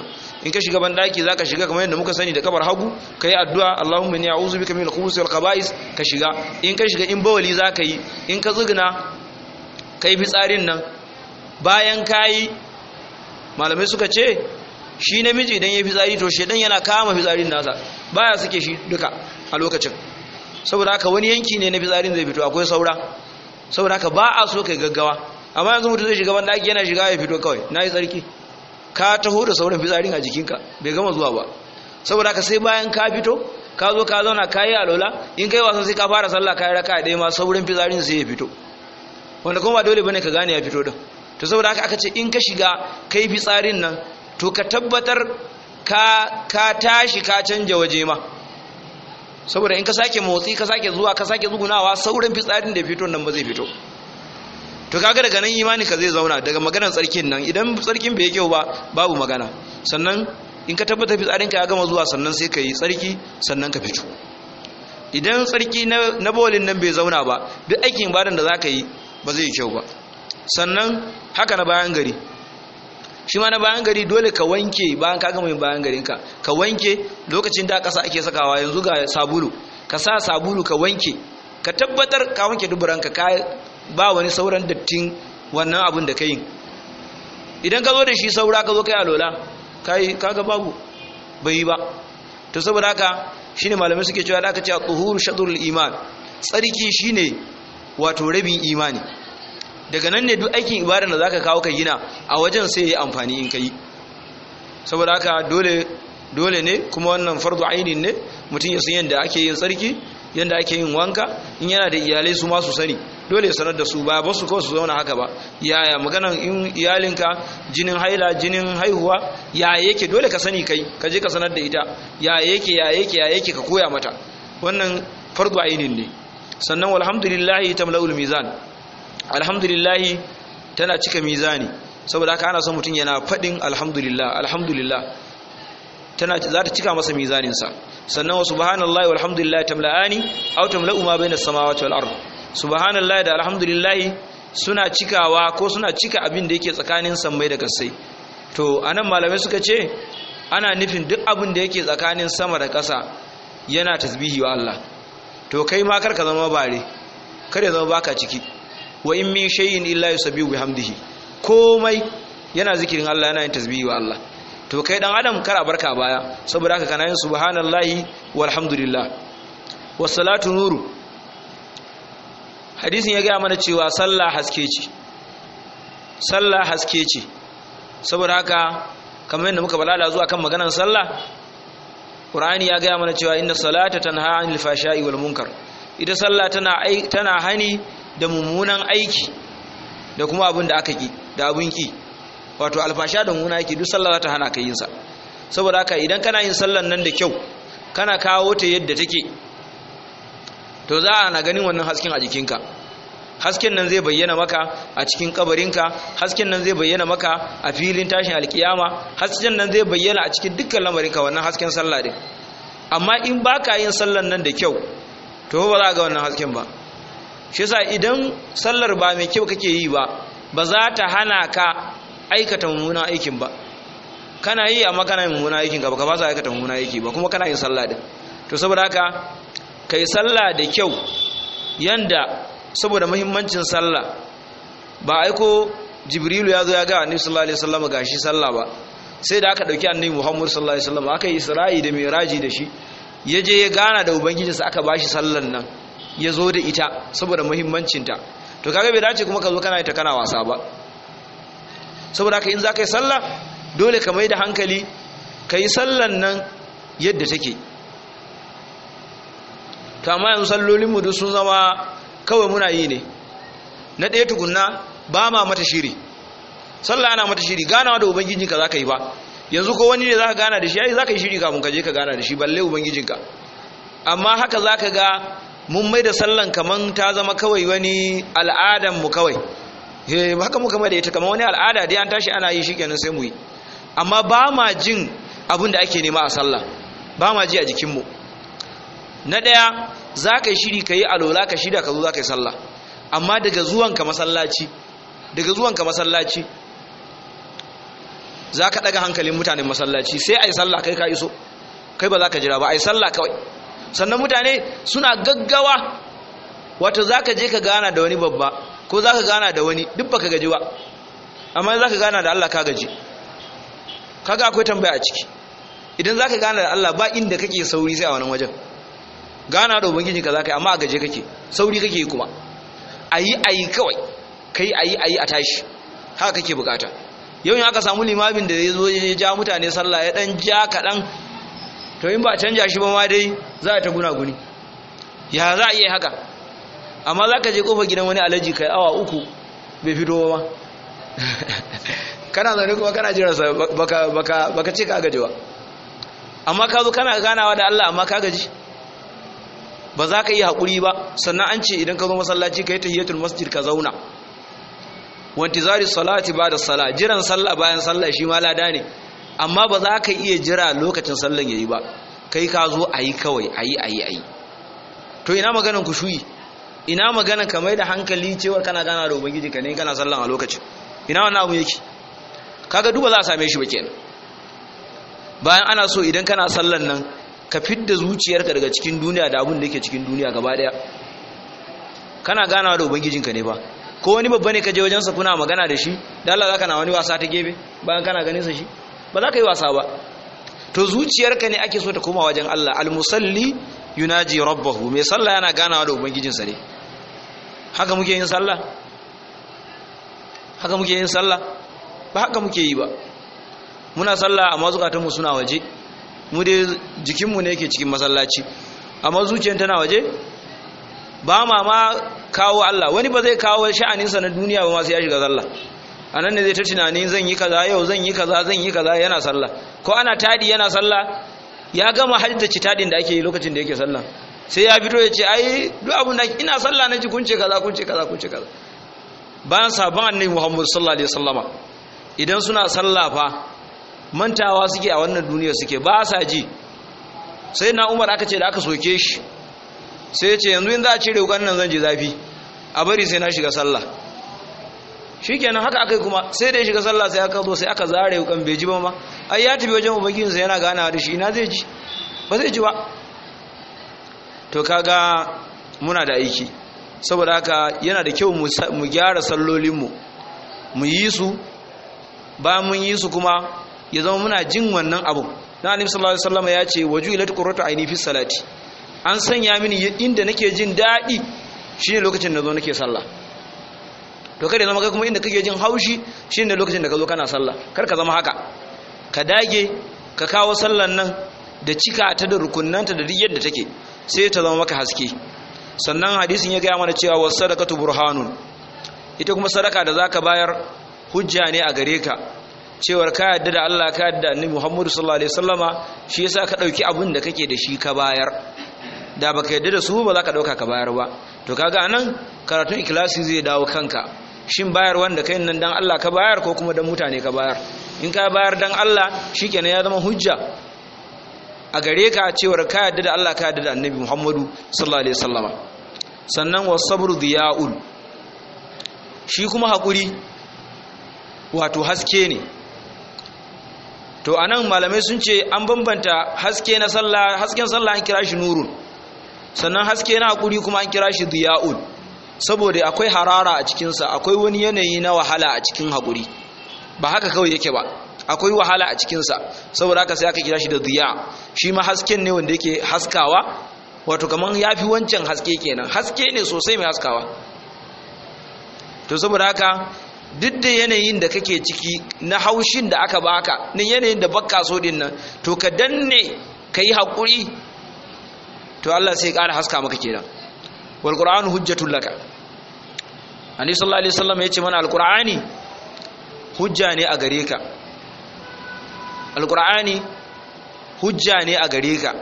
in ka shiga ban daki zaka shiga kamar yadda muka sani da kabar hagu kai addu'a Allahumma inni a'udhu bika minal khubuthi wal khaba'is ka shiga in ka shiga in bawali zaka yi in ka zuguna kai fitsarin nan bayan kai malamai suka ce shi namiji idan ya fitsari to shedan yana kama fitsarin nasa baya suke shi duka a lokacin saboda haka wani yanki ne na fitsarin zai fito akwai saura saboda haka ba a so kai gaggawa amma yanzu mutum zai shiga ban daki yana shiga ya fito kawai nayi tsarki ka taho da sauran fitsarin a jikinka bai gama zuwa ba saboda haka sai bayan ka fito ka zo ka zauna ka yi alola in kai wasan sai ka fara sallah ka yi raka ɗaya ma sauran fitsarin sai ya fito wanda kuma ba dole bane ka gane ya fito din to saboda haka aka ce in ka shiga kai fitsarin nan to ka tabbatar ka ka tashi ka canja waje ma saboda in ka sake motsi ka sake zuwa ka sake zugunawa sauran fitsarin da fito nan ba zai fito to kaga daga nan imani ka zai zauna daga maganar tsarkin nan idan tsarkin bai kyau ba babu magana sannan in ka tabbata fitsarin ka ya gama zuwa sannan sai ka yi tsarki sannan ka fito idan tsarki na na bolin nan bai zauna ba duk aikin ibadan da zaka yi ba zai kyau ba sannan haka na bayan gari shi ma na bayan gari dole ka wanke bayan ka gama yin bayan garinka ka wanke lokacin da ƙasa ake sakawa yanzu ga sabulu ka sa sabulu ka wanke ka tabbatar ka wanke duburanka ka ba wani sauran dattin wannan abin da ka yi idan ka zo da shi saura ka zo kai alola kai kaga babu bai ba to saboda haka shine malamai suke cewa da aka ce tuhuru shadrul iman tsarki shine wato rabin imani daga nan ne duk aikin ibadar da zaka kawo ka gina a wajen sai yayi amfani in kai saboda haka dole dole ne kuma wannan fardu ainin ne mutum ya san yanda ake yin tsarki yanda ake yin wanka in yana da iyalai su ma su sani dole ya sanar da su ba ba su kawai su zauna haka ba yaya maganan in iyalinka jinin haila jinin haihuwa ya yake dole ka sani kai ka je ka sanar da ita ya yake ya yake ya yake ka koya mata wannan fardu ainin ne sannan walhamdulillah tamlaul mizan alhamdulillah tana cika mizani saboda haka ana son mutum yana fadin alhamdulillah alhamdulillah tana za ta cika masa mizaninsa sannan wa subhanallahi walhamdulillah tamla'ani aw tamla'u ma bayna as-samawati wal ard subhanallahi da alhamdulillah suna cikawa ko suna cika abin da yake tsakanin sammai da kasai to anan malamai suka ce ana nufin duk abin da yake tsakanin sama da ƙasa yana tasbihi wa Allah to kai ma karka zama bare kare zama baka ciki wa in min shay'in illa yusabbihu bihamdihi komai yana zikirin Allah yana yin tasbihi wa Allah to kai dan adam kar a barka baya saboda haka kana yin subhanallahi walhamdulillah wassalatu nuru hadisin ya ga mana cewa sallah haske ce sallah haske ce saboda haka kamar yadda muka balala zuwa kan maganar sallah qur'ani ya ga mana cewa inna salata tanha 'anil fashai wal munkar ita sallah tana tana hani da mummunan aiki da kuma abin da aka ki da abin ki wato alfasha da mummunan aiki duk sallah za ta hana ka yin sa saboda haka idan kana yin sallan nan da kyau kana kawo ta yadda take to za a na ganin wannan hasken a jikinka hasken nan zai bayyana maka a cikin kabarinka hasken nan zai bayyana maka a filin tashin alkiyama hasken nan zai bayyana a cikin dukkan lamarinka wannan hasken sallah din amma in baka yin sallan nan da kyau to ba za ga wannan hasken ba shi yasa idan sallar ba mai kyau kake yi ba ba za ta hana ka aikata mummunan aikin ba kana yi amma kana yin mummunan aikin ka ba ka ba za aikata mummunan aiki ba kuma kana yin sallah din to saboda haka kai sallah da kyau yanda saboda muhimmancin sallah ba aiko jibrilu ya zo ya ga annabi sallallahu alaihi wasallam gashi sallah ba sai da aka dauki annabi muhammad sallallahu alaihi wasallam aka yi isra'i da miraji da shi ya je ya gana da ubangijinsa aka bashi sallan nan ya zo da ita saboda muhimmancinta to kaga bai dace kuma ka zo kana ita kana wasa ba saboda haka in za ka yi sallah dole ka mai da hankali ka yi sallan nan yadda take to amma yanzu sallolinmu duk sun zama kawai muna yi ne na ɗaya tukunna ba ma mata shiri sallah ana mata shiri ganawa da ubangijinka za ka yi ba yanzu ko wani ne za ka gana da shi yayi za ka yi shiri kafin ka je ka gana da shi balle ubangijinka amma haka za ka ga mun mai da sallan kaman ta zama kawai wani al'adanmu kawai he haka muka mai da ita kaman wani al'ada dai an tashi ana yi shi kenan sai mu yi amma ba ma jin abin da ake nema a sallah ba ma ji a jikinmu na ɗaya za ka yi shiri ka yi alola ka shirya ka zo za ka yi sallah amma daga zuwanka masallaci daga zuwanka masallaci zaka daga hankalin mutanen masallaci sai ai sallah kai ka iso kai ba za ka jira ba ai sallah kawai. Sannan mutane suna gaggawa, wato zaka je ka gana da wani babba ko zaka gana da wani duk baka gaji ba, amma zaka gana da Allah ka gaji. Kaga akwai tambaya a ciki. Idan zaka gana da Allah ba inda kake sauri sai a wannan wajen. Gana da ubangiji ka zaka yi amma a gaje kake, sauri kake yi kuma. Ayi ayi kawai. Kai ayi ayi a tashi. Haka kake bukata. Yau in aka samu limamin da ya zo ya ja mutane sallah ya dan ja kadan, to in ba canja shi ba ma dai za ta guna guni. Ya za a iya haka? Amma zaka je kofar gidan wani alaji kai awa uku bai fito ba. Kana zaune kuma kana jira sa baka baka baka ce ka gaji ba. Amma ka zo kana ganawa da Allah amma ka gaji. Ba za ka yi hakuri ba. Sannan an ce idan ka zo masallaci kai tahiyatul masjid ka zauna. Wantizari salati ba'da salat, jiran sallah bayan sallah shi ma lada ne. Amma ba za ka iya jira lokacin sallan yayi ba. Kai ka zo ayi kawai ayi ayi ayi. To ina maganan kushuyi? Ina maganan ka mai da hankali cewa kana gana da ubangiji ka ne kana sallan a lokacin. Ina wannan abu yake? Kaga duba za a same shi ba kenan. Bayan ana so idan kana sallan nan ka fidda zuciyarka daga cikin duniya da abun da yake cikin duniya gaba daya. Kana ganawa da ubangijinka ne ba. Ko wani babba ne ka je wajensa kuna magana da shi, da Allah zaka na wani wasa ta gebe bayan kana ganin sa shi? Ba za ka yi wasa ba. To zuciyarka ne ake so ta koma wajen Allah. Al-musalli yunaji rabbahu. Mai sallah yana ganawa da ubangijinsa ne. Haka muke yin sallah? Haka muke yin sallah? Ba haka muke yi ba. Muna sallah amma zukatanmu suna waje. Mu dai jikinmu ne yake cikin masallaci, amma zuciyar tana waje. Ba ma ma kawo Allah. Wani ba zai kawo sha'aninsa na duniya ba ma sai ya shiga sallah. Anan ne zai ta tunani zan yi kaza yau, zan yi kaza, zan yi kaza, yana sallah. Ko ana tadi yana sallah, ya gama haddace tadin da ake yi lokacin da yake sallah. Sai ya fito ya ce ai duk abun da ina sallah naji kun ce kaza, kun ce kaza, kun ce kaza. Bayan sabon annabi Muhammad sallallahu alaihi wasallama idan suna sallah fa mantawa suke a wannan duniya suke, ba sa ji. Sai na Umar aka ce da aka soke shi sai ya ce yanzu in za a cire wukan nan zan ji zafi, a bari sai na shiga sallah. Shikenan haka akai kuma sai da ya shiga sallah sai aka zo sai aka zare wukan bai ji ba ma. Ai ya tafi wajen ubangijinsa yana ganawa da shi, ina zai ji? Ba zai ji ba. To kaga muna da aiki. Saboda haka yana da kyau mu gyara sallolinmu, mu yi su, bayan mun yi su kuma ya zama muna jin wannan abu. Na Annabi sallallahu alaihi wasallam ya ce waju'ilat qurratu aini fi salati. An sanya mini inda nake jin daɗi shine lokacin da zo nake sallah. To kada zama kai kuma inda kake jin haushi shine lokacin da ka zo kana sallah. Kar ka zama haka. Ka dage ka kawo sallan nan da cika ta da rukunnanta da duk yadda take sai ta zama maka haske. Sannan hadisin ya gaya mana cewa was sadaqatu burhanun. Ita kuma sadaka da zaka bayar hujja ne a gare ka. Cewar ka yadda da Allah, ka yadda da Annabi Muhammad sallallahu alaihi wasallama, shi yasa ka dauki abin da kake da shi ka bayar. Da baka yadda da su ba za ka dauka ka bayar ba. To kaga anan karatun ikhlasi zai dawo kanka. Shin bayar wanda kai nan dan Allah ka bayar ko kuma dan mutane ka bayar? In ka bayar dan Allah shikenan ya zama hujja a gare ka cewar ka yadda da Allah, ka yadda da Annabi Muhammadu sallallahu alaihi wasallama. Sannan wasabru diya'un. Shi kuma hakuri wato haske ne. To anan malamai sun ce an bambanta haske na sallah, hasken sallah an kira shi nurun. Sannan haske na hakuri kuma an kira shi diya'un. Saboda akwai harara a cikin sa, akwai wani yanayi na wahala a cikin hakuri. Ba haka kawai yake ba. Akwai wahala a cikin sa. Saboda haka sai aka kira shi da diya. Shi ma hasken ne wanda yake haskawa, wato kaman yafi wancan haske kenan. Haske ne sosai mai haskawa. To saboda haka duk da yanayin da kake ciki na haushin da aka baka, na yanayin da baka so din nan, to ka danne kai hakuri, to Allah sai ya ƙara haska maka kenan. Wal Qur'anu hujjatul laka. Annabi sallallahu alaihi wasallam yace mana al-Qur'ani hujja ne a gare ka. Al-Qur'ani hujja ne a gare ka.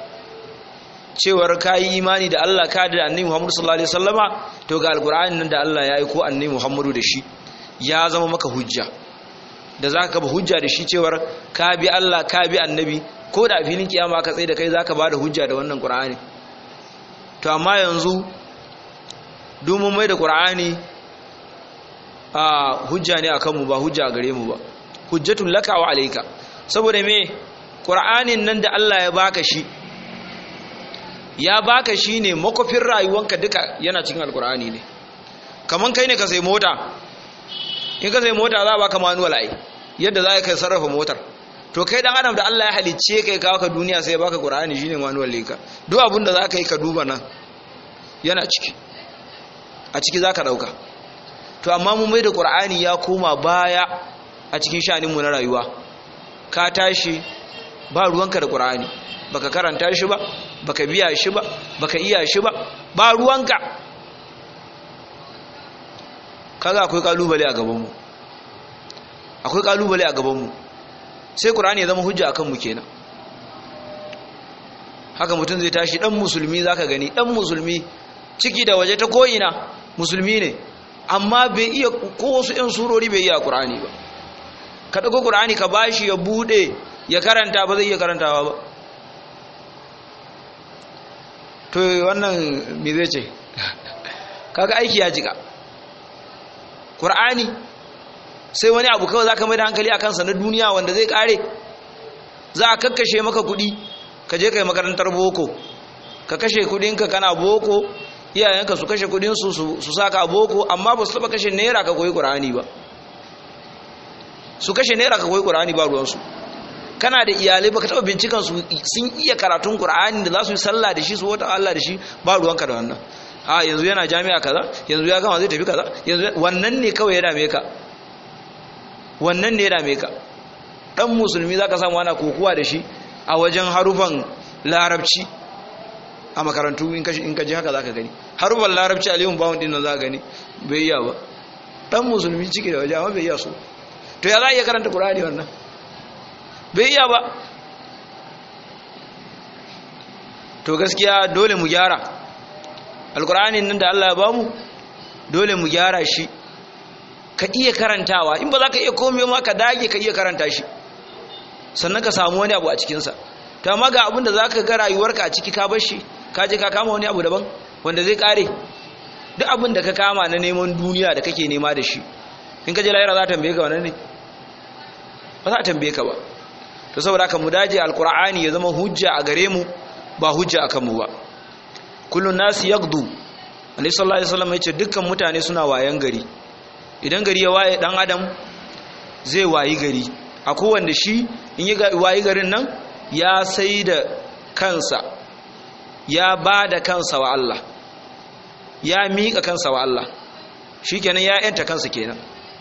Cewar kayi imani da Allah, ka da Annabi Muhammad sallallahu alaihi wasallama, to ga al-Qur'ani nan da Allah ya aiko Annabi Muhammadu da shi ya zama maka hujja. Da zaka ba hujja da shi cewar ka bi Allah, ka bi Annabi, ko da a filin kiyama ka tsaye da kai zaka bada hujja da wannan Qur'ani. To amma yanzu domin mai da Qur'ani a hujja ne akan mu ba hujja a gare mu ba. hujjatul laka wa alayka saboda me qur'anin nan da Allah ya baka shi ya baka shi ne makofin rayuwanka duka yana cikin alqur'ani ne kaman kai ne ka sai mota in ka sai mota za a baka manual ai yadda za ka sarrafa motar to kai dan adam da Allah ya halicce kai kawo ka duniya sai ya baka qur'ani shine manual leka duk abin da za ka yi ka duba nan yana ciki a ciki za ka dauka to amma mun mai da qur'ani ya koma baya a cikin shaninmu na rayuwa ka tashi ba ruwanka da qur'ani baka karanta shi ba baka biya shi ba baka iya shi ba ba ruwanka kaga akwai kalubale a gaban mu akwai kalubale a gaban mu sai qur'ani ya zama hujja akan mu kenan haka mutum zai tashi dan musulmi zaka gani dan musulmi ciki da waje ta ko'ina musulmi ne amma bai iya ko wasu ɗan surori bai iya qur'ani ba ka dago qur'ani ka bashi ya bude ya karanta ba zai iya karantawa ba to wannan me zai ce kaga aiki ya jika qur'ani sai wani abu kawai zaka mai da hankali akan sa na duniya wanda zai kare za a kakkashe maka kudi ka je kai makarantar boko ka kashe kudinka kana boko iyayenka su kashe kudin su su saka boko amma ba su taba kashe naira ka koyi qur'ani ba su kashe naira ka koyi qur'ani ba ruwan su kana da iyalai baka taba bincikan su sun iya karatun qur'ani da za su yi sallah da shi su wata Allah da shi ba ruwanka da wannan a yanzu yana jami'a kaza yanzu ya gama zai tafi kaza yanzu wannan ne kawai ya dame ka wannan ne ya dame ka dan musulmi zaka samu ana kokuwa da shi a wajen harufan larabci a makarantu in ka in ka ji haka zaka gani harufan larabci aliyun bawon din nan zaka gani bai iya ba dan musulmi ciki da waje amma bai iya so to ya za iya karanta qur'ani wannan bai iya ba to gaskiya dole mu gyara alqur'anin nan da Allah ya bamu dole mu gyara shi ka iya karantawa in ba za ka iya komai ma ka dage ka iya karanta shi sannan ka samu wani abu a cikinsa ta amma ga abin da za ka ga rayuwarka a ciki ka bar shi ka je ka kama wani abu daban wanda zai kare duk abin da ka kama na neman duniya da kake nema da shi in ka je lahira za ta tambaye ka wannan ne ba za ta tambaye ka ba to saboda haka mu daje alqur'ani ya zama hujja a gare mu ba hujja akan mu ba kullun nasi yagdu annabi sallallahu alaihi wasallam yace dukkan mutane suna wayan gari idan gari ya waye dan adam zai wayi gari akwai wanda shi in ya wayi garin nan ya sai da kansa ya ba da kansa wa Allah ya miƙa kansa wa Allah shikenan ya yanta kansa kenan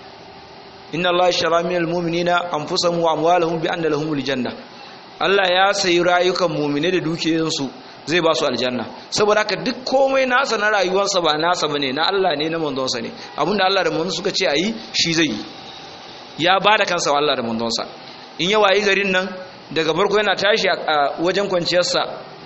inna Allah shara minal mu'minina anfusahum wa amwalahum bi anna lahumul janna Allah ya sayi rayukan mu'mine da dukiyoyinsu zai ba su aljanna saboda haka duk komai nasa na rayuwarsa ba nasa bane na Allah ne na manzonsa ne abinda Allah da manzon suka ce ayi shi zai yi ya bada kansa wa Allah da manzonsa in ya wayi garin nan daga farko yana tashi a wajen kwanciyarsa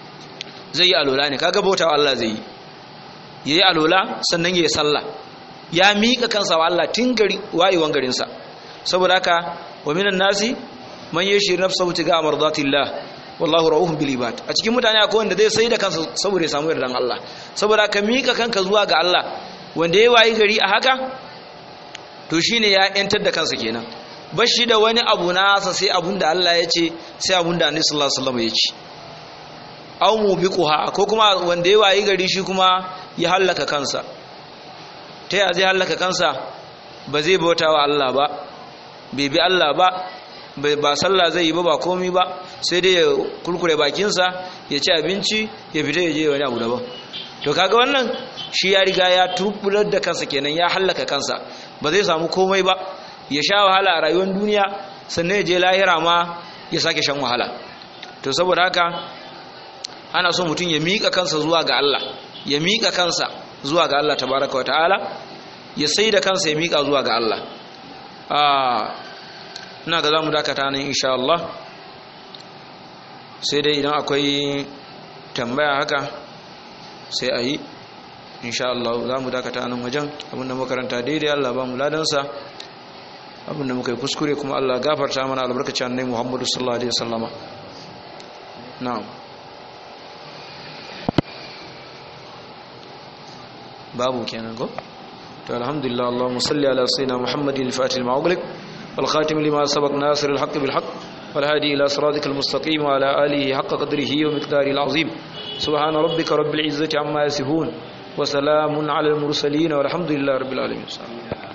zai yi alola ne kaga bautawa Allah zai yi yayi alola sannan yayi sallah ya mika kansa wa Allah tun gari wayewan garin sa saboda haka wa minan nasi man yashi nafsahu tiga mardatillah wallahu ra'uhum bil ibad a cikin mutane akwai wanda zai sai da kansa saboda ya samu yardan Allah saboda ka mika kanka zuwa ga Allah wanda yayi wayi gari a haka to shine ya yantar da kansa kenan bashi da wani abu nasa sai abunda Allah ya ce sai abunda Annabi sallallahu alaihi wasallam ya ce aw mubiquha ko kuma wanda yayi wayi gari shi kuma ya halaka kansa ta ya zai halaka kansa ba zai bautawa Allah ba bai bi Allah ba ba sallah zai yi ba ba komai ba sai dai ya kurkure bakinsa ya ci abinci ya fita ya je wani abu daban to kaga wannan shi ya riga ya turbular da kansa kenan ya hallaka kansa ba zai samu komai ba ya sha wahala a rayuwar duniya sannan ya je lahira ma ya sake shan wahala to saboda haka ana so mutum ya miƙa kansa zuwa ga Allah ya miƙa kansa zuwa ga Allah tabaraka wa ta'ala ya sai da kansa ya miƙa zuwa ga Allah ina ga za mu dakata nan insha Allah sai dai idan akwai tambaya haka sai a yi insha Allah za mu dakata nan wajen abinda makaranta daidai Allah ba mu ladansa abinda muka yi kuskure kuma Allah gafarta mana albarkacin annabi Muhammadu sallallahu alaihi wasallama na'am babu kenan go to alhamdulillah Allahumma salli ala sayyidina Muhammadin al-fatih al-ma'ughliq والخاتم لما سبق ناصر الحق بالحق والهادي إلى صراطك المستقيم وعلى آله حق قدره ومقداره العظيم سبحان ربك رب العزة عما يصفون وسلام على المرسلين والحمد لله رب العالمين.